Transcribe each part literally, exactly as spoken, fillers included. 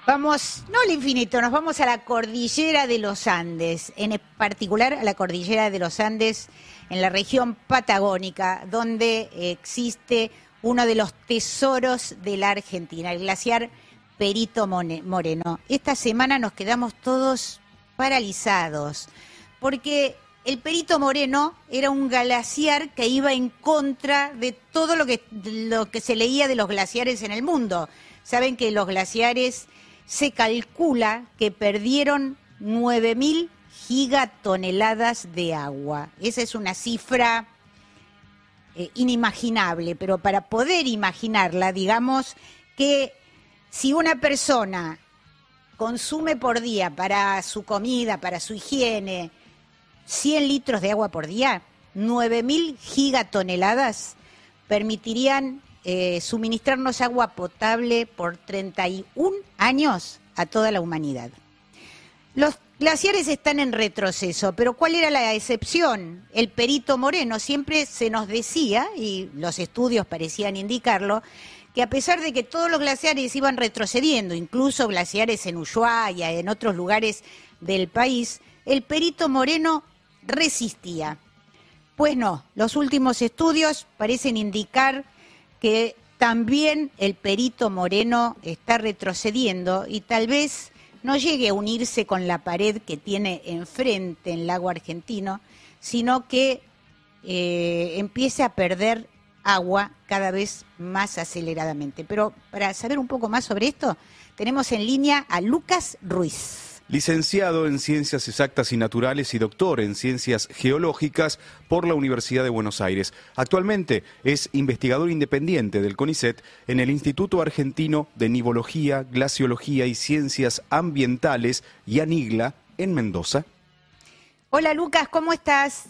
Vamos, no al infinito, nos vamos a la cordillera de los Andes, en particular a la cordillera de los Andes en la región patagónica, donde existe uno de los tesoros de la Argentina, el glaciar Perito Moreno. Esta semana nos quedamos todos paralizados, porque el Perito Moreno era un glaciar que iba en contra de todo lo que, lo que se leía de los glaciares en el mundo. Saben que los glaciares se calcula que perdieron nueve mil gigatoneladas de agua. Esa es una cifra eh, inimaginable, pero para poder imaginarla, digamos que si una persona consume por día para su comida, para su higiene, cien litros de agua por día, nueve mil gigatoneladas permitirían eh, suministrarnos agua potable por treinta y un años a toda la humanidad. Los glaciares están en retroceso, pero ¿cuál era la excepción? El Perito Moreno. Siempre se nos decía, y los estudios parecían indicarlo, que a pesar de que todos los glaciares iban retrocediendo, incluso glaciares en Ushuaia, en otros lugares del país, el Perito Moreno resistía. Pues no, los últimos estudios parecen indicar que también el Perito Moreno está retrocediendo y tal vez no llegue a unirse con la pared que tiene enfrente en el lago argentino, sino que eh, empiece a perder agua cada vez más aceleradamente. Pero para saber un poco más sobre esto, tenemos en línea a Lucas Ruiz. Licenciado en Ciencias Exactas y Naturales y doctor en Ciencias Geológicas por la Universidad de Buenos Aires. Actualmente es investigador independiente del CONICET en el Instituto Argentino de Nivología, Glaciología y Ciencias Ambientales, IANIGLA, en Mendoza. Hola Lucas, ¿cómo estás?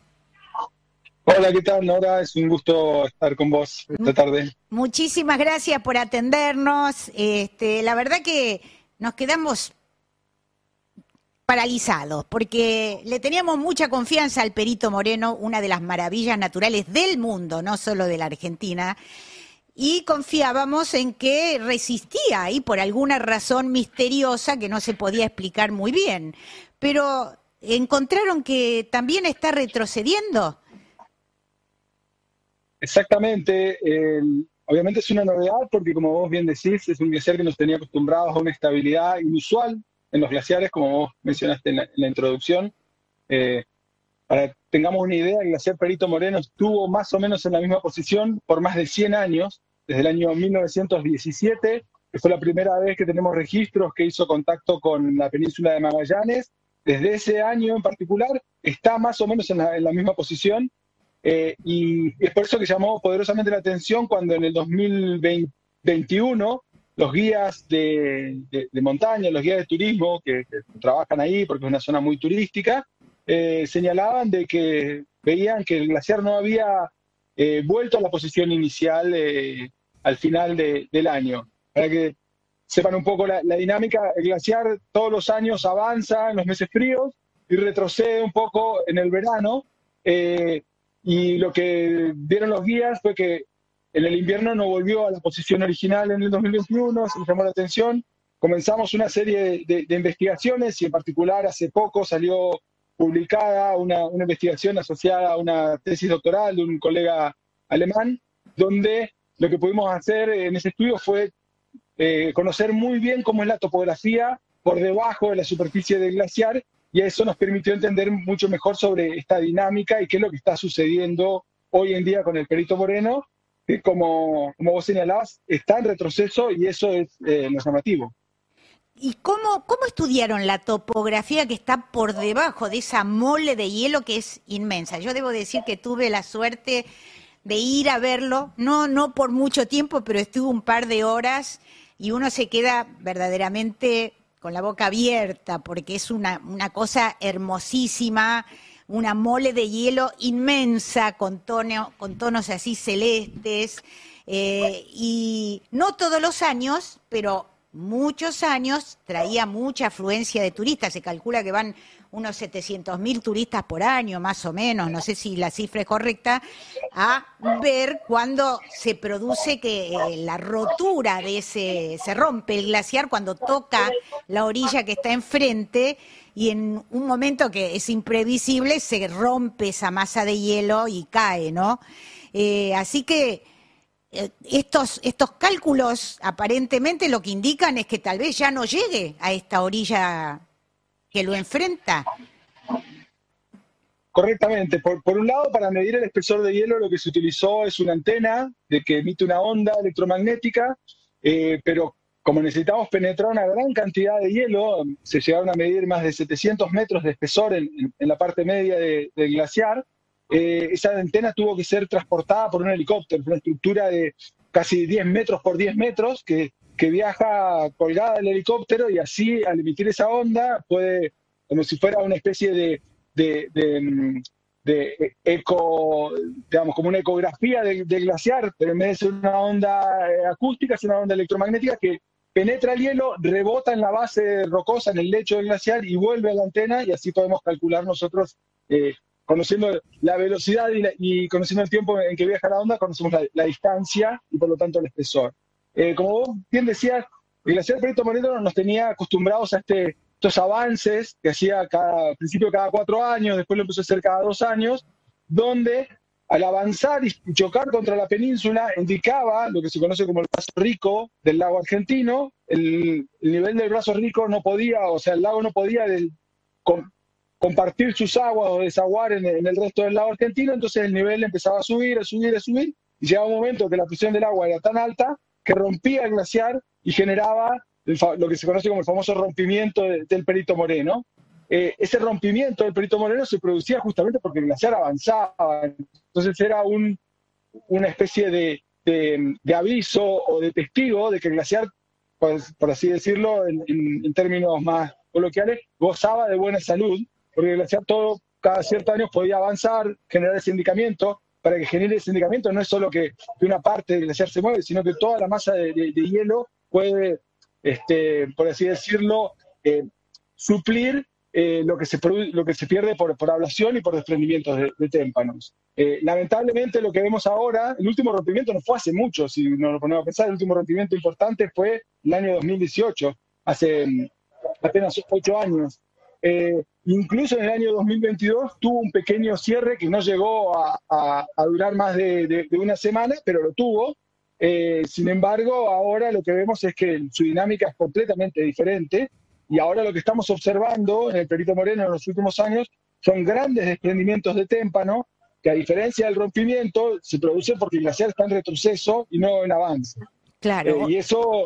Hola, ¿qué tal, Nora? Es un gusto estar con vos esta tarde. Muchísimas gracias por atendernos. Este, la verdad que nos quedamos paralizados, porque le teníamos mucha confianza al Perito Moreno, una de las maravillas naturales del mundo, no solo de la Argentina, y confiábamos en que resistía y por alguna razón misteriosa que no se podía explicar muy bien. Pero ¿encontraron que también está retrocediendo? Exactamente. Eh, obviamente es una novedad porque, como vos bien decís, es un glaciar que nos tenía acostumbrados a una estabilidad inusual en los glaciares, como vos mencionaste en la, en la introducción. Eh, para que tengamos una idea, el glaciar Perito Moreno estuvo más o menos en la misma posición por más de cien años, desde el año mil novecientos diecisiete, que fue la primera vez que tenemos registros que hizo contacto con la península de Magallanes. Desde ese año en particular está más o menos en la, en la misma posición, eh, y es por eso que llamó poderosamente la atención cuando en el dos mil veintiuno los guías de, de, de montaña, los guías de turismo que, que trabajan ahí, porque es una zona muy turística, eh, señalaban de que veían que el glaciar no había eh, vuelto a la posición inicial eh, al final de, del año. Para que sepan un poco la, la dinámica, el glaciar todos los años avanza en los meses fríos y retrocede un poco en el verano, eh, y lo que vieron los guías fue que en el invierno no volvió a la posición original en el dos mil veintiuno, se nos llamó la atención. Comenzamos una serie de, de, de investigaciones y en particular hace poco salió publicada una, una investigación asociada a una tesis doctoral de un colega alemán, donde lo que pudimos hacer en ese estudio fue eh, conocer muy bien cómo es la topografía por debajo de la superficie del glaciar, y eso nos permitió entender mucho mejor sobre esta dinámica y qué es lo que está sucediendo hoy en día con el Perito Moreno, que como, como vos señalabas, está en retroceso y eso es eh, lo llamativo. ¿Y cómo, cómo estudiaron la topografía que está por debajo de esa mole de hielo que es inmensa? Yo debo decir que tuve la suerte de ir a verlo, no, no por mucho tiempo, pero estuve un par de horas y uno se queda verdaderamente con la boca abierta porque es una, una cosa hermosísima, una mole de hielo inmensa con, tono, con tonos así celestes, eh, y no todos los años, pero muchos años traía mucha afluencia de turistas. Se calcula que van unos setecientos mil turistas por año, más o menos, no sé si la cifra es correcta, a ver cuando se produce que eh, la rotura de ese, se rompe el glaciar cuando toca la orilla que está enfrente, y en un momento que es imprevisible se rompe esa masa de hielo y cae, ¿no? Eh, así que eh, estos, estos cálculos aparentemente lo que indican es que tal vez ya no llegue a esta orilla que lo enfrenta. Correctamente. Por, por un lado, para medir el espesor de hielo, lo que se utilizó es una antena de que emite una onda electromagnética, eh, pero como necesitamos penetrar una gran cantidad de hielo, se llegaron a medir más de setecientos metros de espesor en, en, en la parte media de, del glaciar. Eh, esa antena tuvo que ser transportada por un helicóptero, una estructura de casi diez metros por diez metros que que viaja colgada del helicóptero, y así al emitir esa onda puede, como si fuera una especie de, de, de, de eco, digamos, como una ecografía del, del glaciar, pero en vez de ser una onda acústica, es una onda electromagnética que penetra el hielo, rebota en la base rocosa, en el lecho del glaciar, y vuelve a la antena, y así podemos calcular nosotros, eh, conociendo la velocidad y, la, y conociendo el tiempo en que viaja la onda, conocemos la, la distancia y por lo tanto el espesor. Eh, como vos bien decías, el glaciar Perito Moreno nos tenía acostumbrados a este, estos avances que hacía cada, al principio cada cuatro años, después lo empezó a hacer cada dos años, donde al avanzar y chocar contra la península indicaba lo que se conoce como el brazo rico del lago argentino. El, el nivel del brazo rico no podía, o sea, el lago no podía del, con, compartir sus aguas o desaguar en, en el resto del lago argentino, entonces el nivel empezaba a subir, a subir, a subir, y llegaba un momento que la presión del agua era tan alta que rompía el glaciar y generaba el, lo que se conoce como el famoso rompimiento de, del Perito Moreno. Eh, ese rompimiento del Perito Moreno se producía justamente porque el glaciar avanzaba, entonces era un, una especie de, de, de aviso o de testigo de que el glaciar, por, por así decirlo, en, en, en términos más coloquiales, gozaba de buena salud, porque el glaciar todo, cada ciertos años podía avanzar, generar ese indicamiento. Para que genere ese indicamiento no es solo que, que una parte del glaciar se mueve, sino que toda la masa de, de, de hielo puede, este, por así decirlo, eh, suplir eh, lo, que se lo que se pierde por, por ablación y por desprendimientos de, de témpanos. Eh, lamentablemente lo que vemos ahora, el último rompimiento no fue hace mucho, si nos lo ponemos a pensar, el último rompimiento importante fue el año dos mil dieciocho, hace um, apenas ocho años. Eh, incluso en el año dos mil veintidós tuvo un pequeño cierre que no llegó a, a, a durar más de, de, de una semana, pero lo tuvo. Eh, sin embargo, ahora lo que vemos es que su dinámica es completamente diferente, y ahora lo que estamos observando en el Perito Moreno en los últimos años son grandes desprendimientos de témpano, que a diferencia del rompimiento se producen porque el glaciar está en retroceso y no en avance. Claro. Eh, y eso...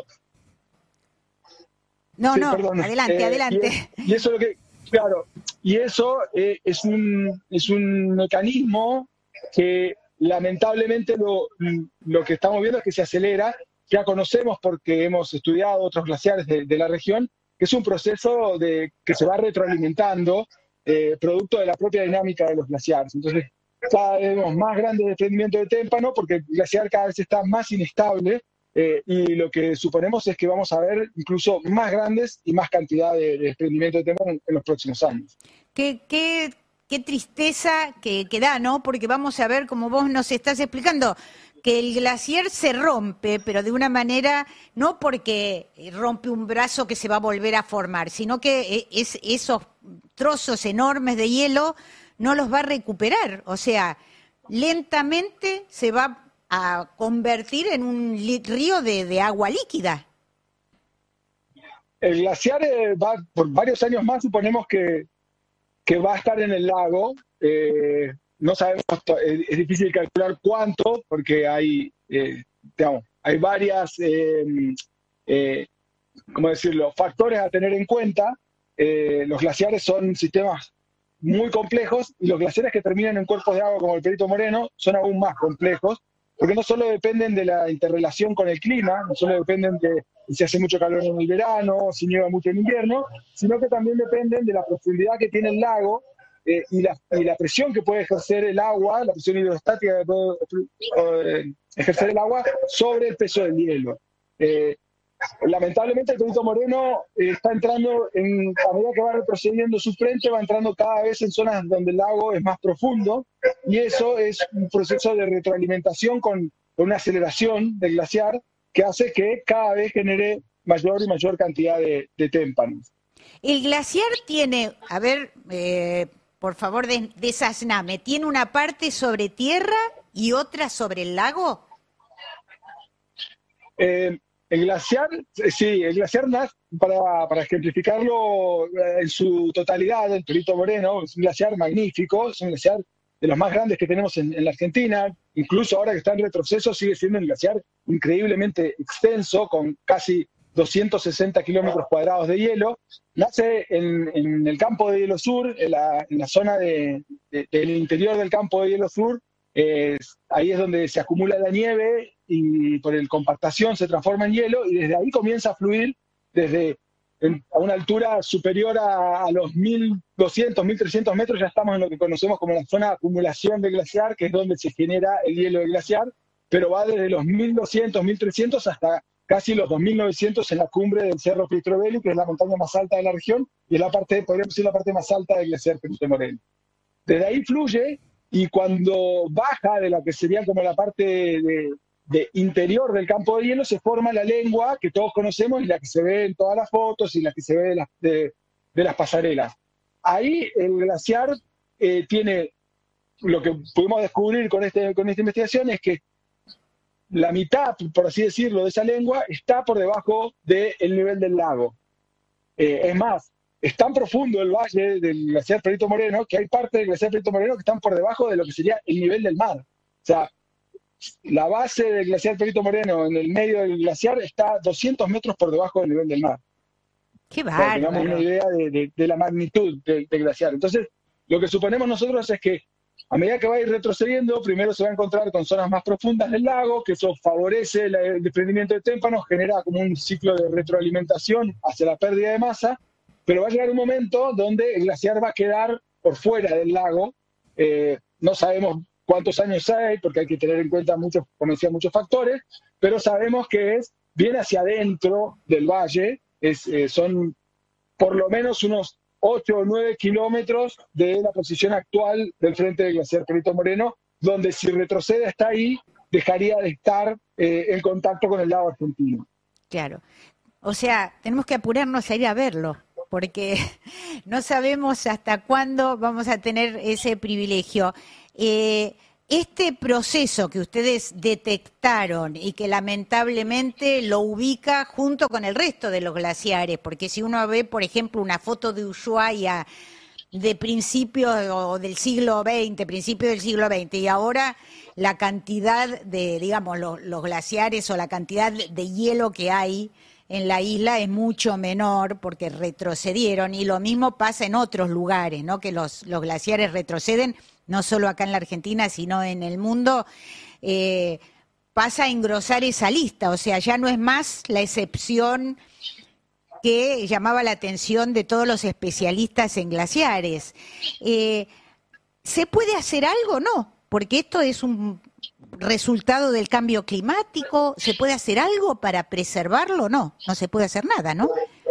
No, sí, no, perdón. adelante, eh, adelante. Y, y eso lo que... Claro, y eso eh, es, un, es un mecanismo que lamentablemente lo, lo que estamos viendo es que se acelera. Ya conocemos, porque hemos estudiado otros glaciares de, de la región, que es un proceso de, que se va retroalimentando, eh, producto de la propia dinámica de los glaciares. Entonces, cada vez vemos más grandes desprendimientos de témpano porque el glaciar cada vez está más inestable. Eh, y lo que suponemos es que vamos a ver incluso más grandes y más cantidad de, de desprendimiento de témpano en, en los próximos años. ¿Qué, qué, qué tristeza que, que da, ¿no? Porque vamos a ver, como vos nos estás explicando, que el glaciar se rompe, pero de una manera, no porque rompe un brazo que se va a volver a formar, sino que es, esos trozos enormes de hielo no los va a recuperar. O sea, lentamente se va a convertir en un río de, de agua líquida. El glaciar eh, va por varios años más, suponemos que, que va a estar en el lago. Eh, no sabemos, es, es difícil calcular cuánto, porque hay, eh, digamos, hay varias, eh, eh, ¿cómo decirlo?, factores a tener en cuenta. Eh, los glaciares son sistemas muy complejos, y los glaciares que terminan en cuerpos de agua como el Perito Moreno son aún más complejos, porque no solo dependen de la interrelación con el clima, no solo dependen de si hace mucho calor en el verano, si nieva mucho en invierno, sino que también dependen de la profundidad que tiene el lago eh, y, la, y la presión que puede ejercer el agua, la presión hidrostática que puede eh, ejercer el agua sobre el peso del hielo. Eh, lamentablemente el Perito Moreno eh, está entrando, en, a medida que va retrocediendo su frente, va entrando cada vez en zonas donde el lago es más profundo, y eso es un proceso de retroalimentación con, con una aceleración del glaciar que hace que cada vez genere mayor y mayor cantidad de, de témpanos. El glaciar tiene, a ver, eh, por favor, des, desazname, ¿tiene una parte sobre tierra y otra sobre el lago? Eh, el glaciar, sí, el glaciar, para, para ejemplificarlo en su totalidad, el Perito Moreno es un glaciar magnífico, es un glaciar de los más grandes que tenemos en, en la Argentina, incluso ahora que está en retroceso sigue siendo un glaciar increíblemente extenso, con casi doscientos sesenta kilómetros cuadrados de hielo. Nace en, en el campo de hielo sur, en la, en la zona de, de, del interior del campo de hielo sur. Eh, ahí es donde se acumula la nieve y por el compactación se transforma en hielo, y desde ahí comienza a fluir desde en, a una altura superior a, a los mil doscientos, mil trescientos metros. Ya estamos en lo que conocemos como la zona de acumulación de glaciar, que es donde se genera el hielo del glaciar, pero va desde los mil doscientos, mil trescientos hasta casi los dos mil novecientos en la cumbre del Cerro Pietro Belli, que es la montaña más alta de la región, y es la parte, podríamos decir, la parte más alta del glaciar Perito Moreno. Desde ahí fluye, y cuando baja de la que sería como la parte de, de interior del campo de hielo, se forma la lengua que todos conocemos y la que se ve en todas las fotos y la que se ve de las, de, de las pasarelas. Ahí el glaciar eh, tiene, lo que pudimos descubrir con, este, con esta investigación es que la mitad, por así decirlo, de esa lengua está por debajo del nivel del lago. Eh, es más, es tan profundo el valle del glaciar Perito Moreno que hay partes del glaciar Perito Moreno que están por debajo de lo que sería el nivel del mar. O sea, la base del glaciar Perito Moreno en el medio del glaciar está doscientos metros por debajo del nivel del mar. ¡Qué bárbaro! Para que tengamos una idea de, de, de la magnitud del, del glaciar. Entonces, lo que suponemos nosotros es que a medida que va a ir retrocediendo, primero se va a encontrar con zonas más profundas del lago, que eso favorece el desprendimiento de témpanos, genera como un ciclo de retroalimentación hacia la pérdida de masa, pero va a llegar un momento donde el glaciar va a quedar por fuera del lago. Eh, no sabemos cuántos años hay, porque hay que tener en cuenta muchos, como decía, muchos factores, pero sabemos que es bien hacia adentro del valle, es, eh, son por lo menos unos ocho o nueve kilómetros de la posición actual del frente del glaciar Perito Moreno, donde si retrocede hasta ahí, dejaría de estar eh, en contacto con el lago argentino. Claro. O sea, tenemos que apurarnos a ir a verlo, porque no sabemos hasta cuándo vamos a tener ese privilegio. Eh, este proceso que ustedes detectaron y que lamentablemente lo ubica junto con el resto de los glaciares, porque si uno ve, por ejemplo, una foto de Ushuaia de principios o del siglo veinte, principios del siglo veinte, y ahora la cantidad de, digamos, los, los glaciares o la cantidad de hielo que hay en la isla es mucho menor porque retrocedieron, y lo mismo pasa en otros lugares, ¿no? Que los, los glaciares retroceden, no solo acá en la Argentina, sino en el mundo. Eh, pasa a engrosar esa lista, o sea, ya no es más la excepción que llamaba la atención de todos los especialistas en glaciares. Eh, ¿Se puede hacer algo? No, porque esto es un resultado del cambio climático. ¿Se puede hacer algo para preservarlo? No, no se puede hacer nada, ¿no?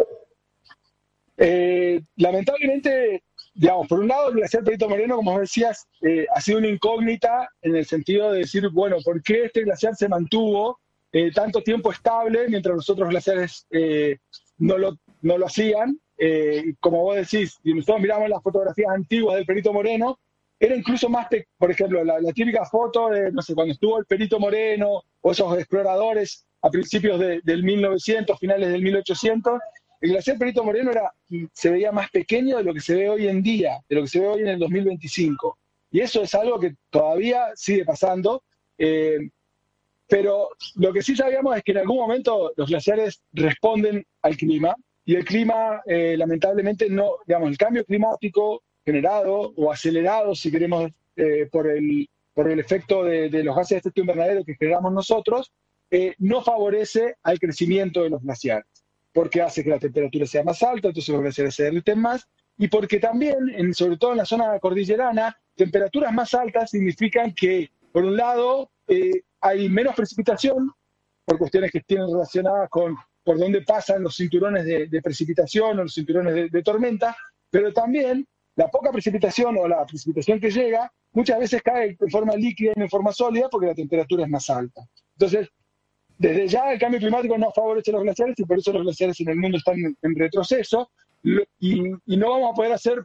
Eh, lamentablemente, digamos, por un lado, el glaciar Perito Moreno, como decías, eh, ha sido una incógnita en el sentido de decir, bueno, ¿por qué este glaciar se mantuvo eh, tanto tiempo estable mientras los otros glaciares eh, no, lo, no lo hacían? Eh, como vos decís, si nosotros miramos las fotografías antiguas del Perito Moreno, era incluso más, por ejemplo, la, la típica foto de, no sé, cuando estuvo el Perito Moreno o esos exploradores a principios de, del mil novecientos, finales del mil ochocientos, el glaciar Perito Moreno era, se veía más pequeño de lo que se ve hoy en día, de lo que se ve hoy en el dos mil veinticinco. Y eso es algo que todavía sigue pasando. Eh, pero lo que sí sabíamos es que en algún momento los glaciares responden al clima, y el clima, eh, lamentablemente, no, digamos, el cambio climático generado o acelerado, si queremos, eh, por, el, por el efecto de, de los gases de efecto invernadero que generamos nosotros, eh, no favorece al crecimiento de los glaciares, porque hace que la temperatura sea más alta, entonces los glaciares se derriten más, y porque también, en, sobre todo en la zona cordillerana, temperaturas más altas significan que, por un lado, eh, hay menos precipitación, por cuestiones que tienen relacionadas con por donde pasan los cinturones de, de precipitación o los cinturones de, de tormenta, pero también la poca precipitación o la precipitación que llega muchas veces cae en forma líquida y en forma sólida porque la temperatura es más alta. Entonces, desde ya el cambio climático no favorece a los glaciares y por eso los glaciares en el mundo están en, en retroceso y, y no vamos a poder hacer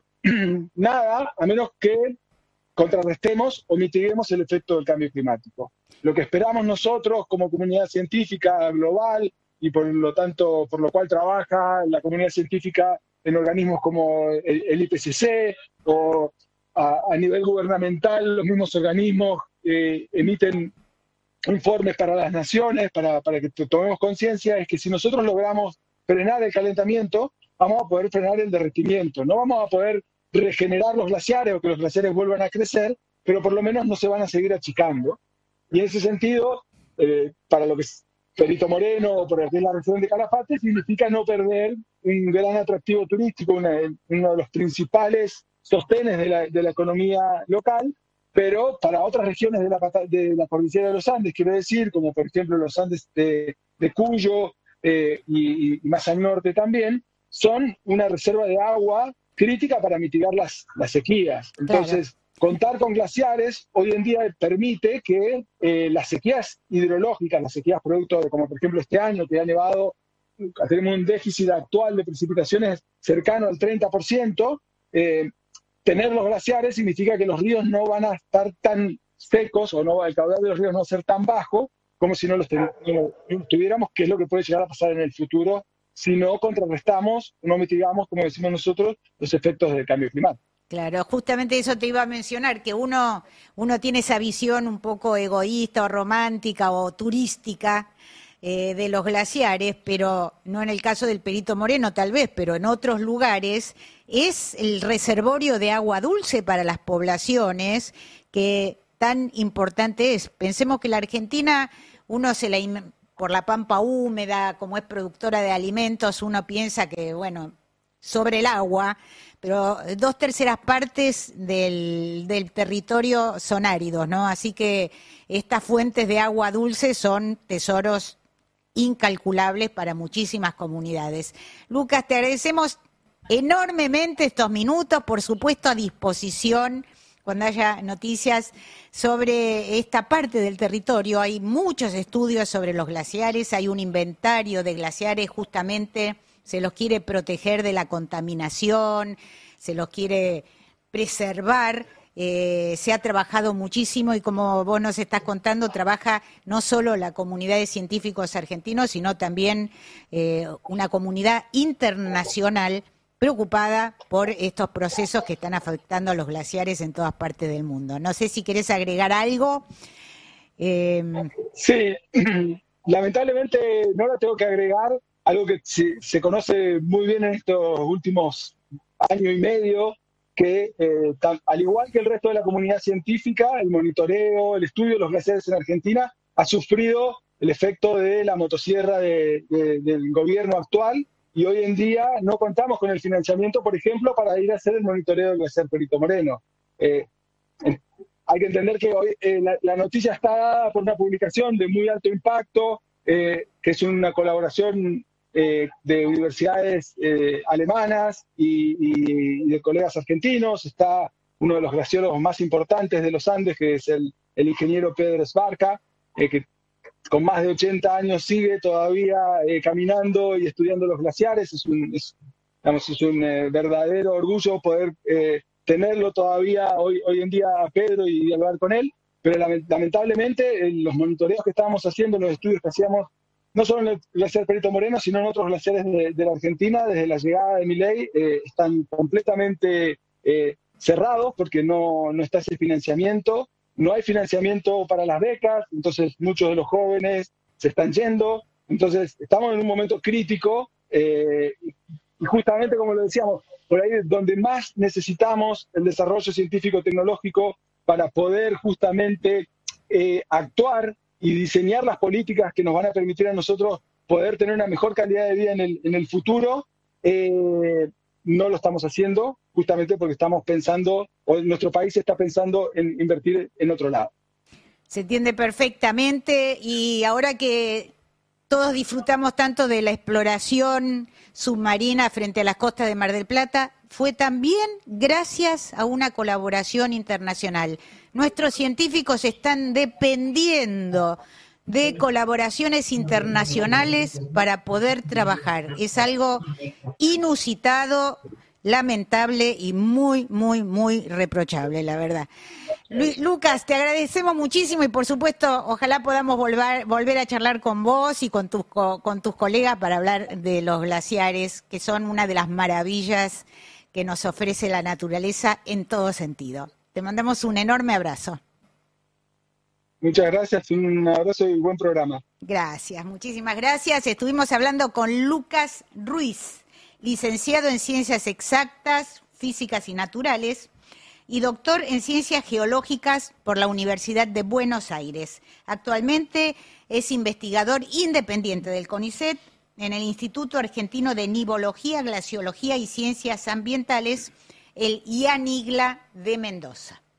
nada a menos que contrarrestemos o mitiguemos el efecto del cambio climático. Lo que esperamos nosotros como comunidad científica global y por lo tanto por lo cual trabaja la comunidad científica en organismos como el, el I P C C o a, a nivel gubernamental los mismos organismos eh, emiten informes para las naciones, para, para que tomemos conciencia, es que si nosotros logramos frenar el calentamiento, vamos a poder frenar el derretimiento. No vamos a poder regenerar los glaciares o que los glaciares vuelvan a crecer, pero por lo menos no se van a seguir achicando. Y en ese sentido, eh, para lo que es Perito Moreno o por aquí en la región de Calafate, significa no perder un gran atractivo turístico, una, uno de los principales sostenes de la, de la economía local, pero para otras regiones de la, de la cordillera de los Andes, quiero decir, como por ejemplo los Andes de, de Cuyo eh, y, y más al norte también, son una reserva de agua crítica para mitigar las, las sequías. Entonces, claro, contar con glaciares hoy en día permite que eh, las sequías hidrológicas, las sequías producto de, como por ejemplo este año, que ha nevado, tenemos un déficit actual de precipitaciones cercano al treinta por ciento, eh, tener los glaciares significa que los ríos no van a estar tan secos o no, el caudal de los ríos no va a ser tan bajo como si no los, ten, no los tuviéramos, que es lo que puede llegar a pasar en el futuro si no contrarrestamos, no mitigamos, como decimos nosotros, los efectos del cambio climático. Claro, justamente eso te iba a mencionar, que uno, uno tiene esa visión un poco egoísta o romántica o turística eh, de los glaciares, pero no en el caso del Perito Moreno tal vez, pero en otros lugares es el reservorio de agua dulce para las poblaciones que tan importante es. Pensemos que la Argentina, uno se la por la pampa húmeda, como es productora de alimentos, uno piensa que, bueno, sobre el agua, pero dos terceras partes del, del territorio son áridos, ¿no? Así que estas fuentes de agua dulce son tesoros incalculables para muchísimas comunidades. Lucas, te agradecemos enormemente estos minutos, por supuesto a disposición cuando haya noticias sobre esta parte del territorio. Hay muchos estudios sobre los glaciares, hay un inventario de glaciares, justamente se los quiere proteger de la contaminación, se los quiere preservar. Eh, se ha trabajado muchísimo y como vos nos estás contando, trabaja no solo la comunidad de científicos argentinos, sino también eh, una comunidad internacional preocupada por estos procesos que están afectando a los glaciares en todas partes del mundo. No sé si querés agregar algo. Eh... Sí, lamentablemente no lo tengo que agregar, algo que se, se conoce muy bien en estos últimos años y medio, que eh, tan, al igual que el resto de la comunidad científica, el monitoreo, el estudio de los glaciares en Argentina ha sufrido el efecto de la motosierra de, de, del gobierno actual, y hoy en día no contamos con el financiamiento, por ejemplo, para ir a hacer el monitoreo del glaciar Perito Moreno. Eh, hay que entender que hoy eh, la, la noticia está dada por una publicación de muy alto impacto, eh, que es una colaboración eh, de universidades eh, alemanas y, y, y de colegas argentinos. Está uno de los glaciólogos más importantes de los Andes, que es el, el ingeniero Pedro Svarca, eh, que con más de ochenta años sigue todavía eh, caminando y estudiando los glaciares. Es un, es, digamos, es un eh, verdadero orgullo poder eh, tenerlo todavía hoy, hoy en día a Pedro y dialogar con él, pero lamentablemente eh, los monitoreos que estábamos haciendo, los estudios que hacíamos, no solo en el glaciar Perito Moreno, sino en otros glaciares de, de la Argentina, desde la llegada de Milei, eh, están completamente eh, cerrados porque no, no está ese financiamiento. No hay financiamiento para las becas, entonces muchos de los jóvenes se están yendo. Entonces estamos en un momento crítico eh, y justamente, como lo decíamos, por ahí es donde más necesitamos el desarrollo científico-tecnológico para poder justamente eh, actuar y diseñar las políticas que nos van a permitir a nosotros poder tener una mejor calidad de vida en el, en el futuro. Eh, no lo estamos haciendo justamente porque estamos pensando, o nuestro país está pensando en invertir en otro lado. Se entiende perfectamente, y ahora que todos disfrutamos tanto de la exploración submarina frente a las costas de Mar del Plata, fue también gracias a una colaboración internacional. Nuestros científicos están dependiendo de colaboraciones internacionales para poder trabajar. Es algo inusitado, lamentable y muy, muy, muy reprochable, la verdad. Lu- Lucas, te agradecemos muchísimo y por supuesto, ojalá podamos volver, volver a charlar con vos y con tus, co- con tus colegas para hablar de los glaciares, que son una de las maravillas que nos ofrece la naturaleza en todo sentido. Te mandamos un enorme abrazo. Muchas gracias, un abrazo y buen programa. Gracias, muchísimas gracias. Estuvimos hablando con Lucas Ruiz, licenciado en Ciencias Exactas, Físicas y Naturales y doctor en Ciencias Geológicas por la Universidad de Buenos Aires. Actualmente es investigador independiente del CONICET en el Instituto Argentino de Nivología, Glaciología y Ciencias Ambientales, el IANIGLA de Mendoza.